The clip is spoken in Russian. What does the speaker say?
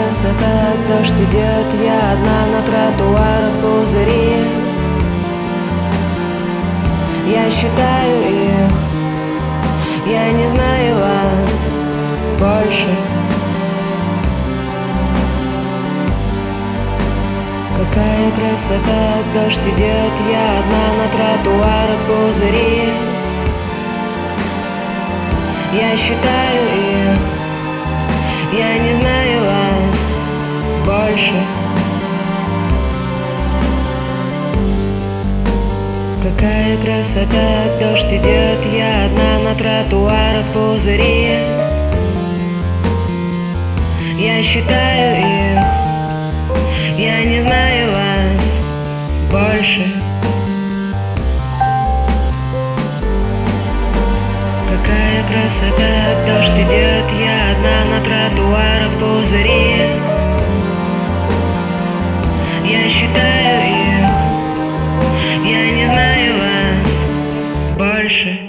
красота, дождь идет, я одна на тротуарах, пузыри. Я считаю их, я не знаю вас больше. Какая красота, дождь идет, я одна на тротуарах, пузыри. Я считаю их, я не знаю вас больше. Какая красота, дождь идет, я одна на тротуарах, пузыри. Я считаю их, я не знаю вас больше. Какая красота, дождь идет, я одна на тротуарах, пузыри. Я считаю их, я не знаю вас больше.